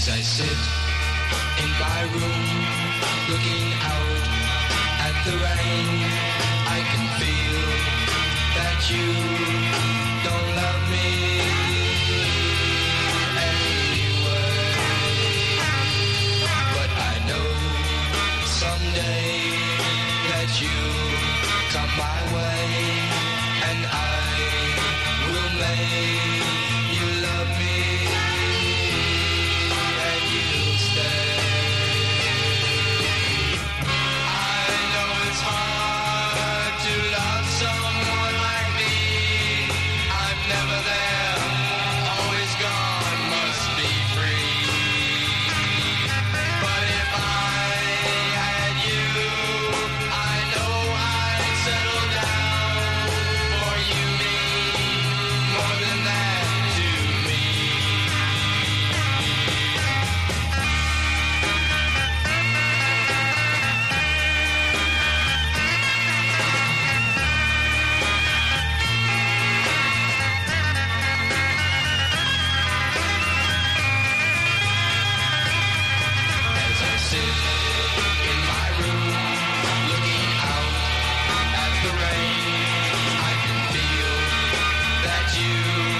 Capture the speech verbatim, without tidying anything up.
As I sit in my room, looking out at the rain, I can feel that you don't love me anyway. But I know someday that you'll come my way, and I will make you love me. You